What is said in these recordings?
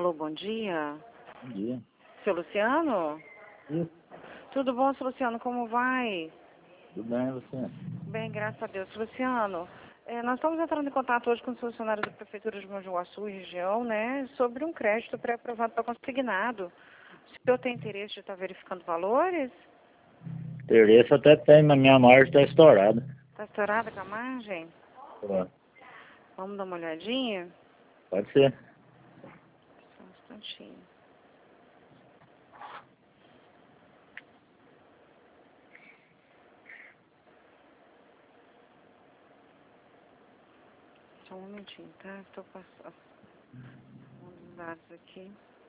Alô, bom dia. Bom dia. Seu Luciano? Isso. Tudo bom, seu Luciano? Como vai? Tudo bem, você? Bem, graças a Deus. Luciano, nós estamos entrando em contato hoje com os funcionários da Prefeitura de Mogi Guaçu e região, né, sobre um crédito pré-aprovado para consignado. O senhor tem interesse de estar verificando valores? Interesse até tem, mas minha margem está estourada. Está estourada com a margem? Ó, Vamos dar uma olhadinha? pode ser. Só um instantinho. Só um momentinho, tá? Estou passando os dados aqui.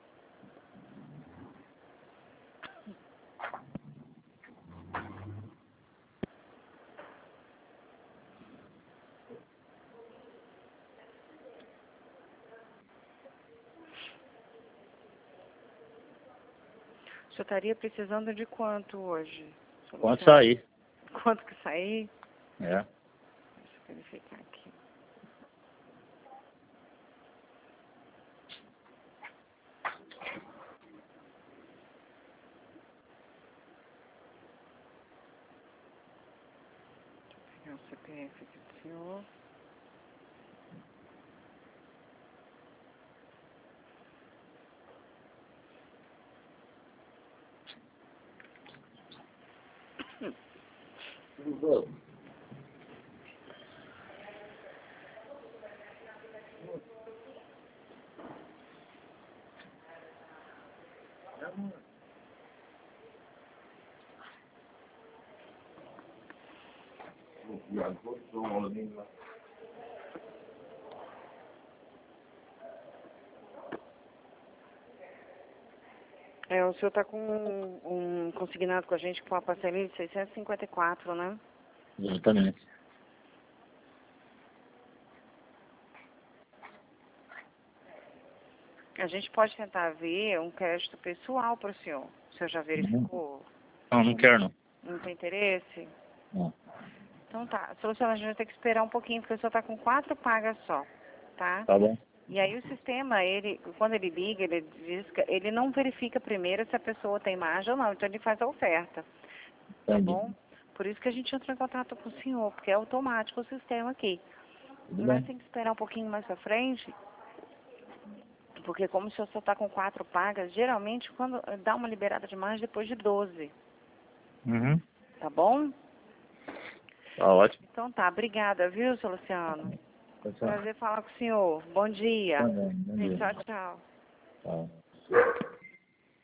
O senhor estaria precisando de quanto hoje? seu Quanto Luciano? sair? Quanto que sair? É. Deixa eu verificar aqui. Vou pegar o CPF aqui do senhor. O senhor está com um consignado com a gente com uma parcelinha de 654, né? Exatamente. A gente pode tentar ver um crédito pessoal para o senhor. O senhor já verificou? Não, não quero não. Não tem interesse? Não. Então tá. Solução, a gente vai ter que esperar um pouquinho, porque o senhor está com 4 pagas só, tá? Tá bom? E aí o sistema, quando ele liga, ele diz que ele não verifica primeiro se a pessoa tem margem ou não, então ele faz a oferta, tá Entendi. bom? Por isso que a gente entrou em contato com o senhor, porque é automático o sistema aqui. Tudo Nós bem. temos que esperar um pouquinho mais pra frente, porque como o senhor só está com 4 pagas, geralmente quando dá uma liberada de margem depois de 12, Uhum. tá bom? Tá ótimo. Então tá, obrigada, viu, seu Luciano? Tchau, tchau. Prazer falar com o senhor. Bom dia. Tá bom. Bom dia. Tchau, tchau. Tchau.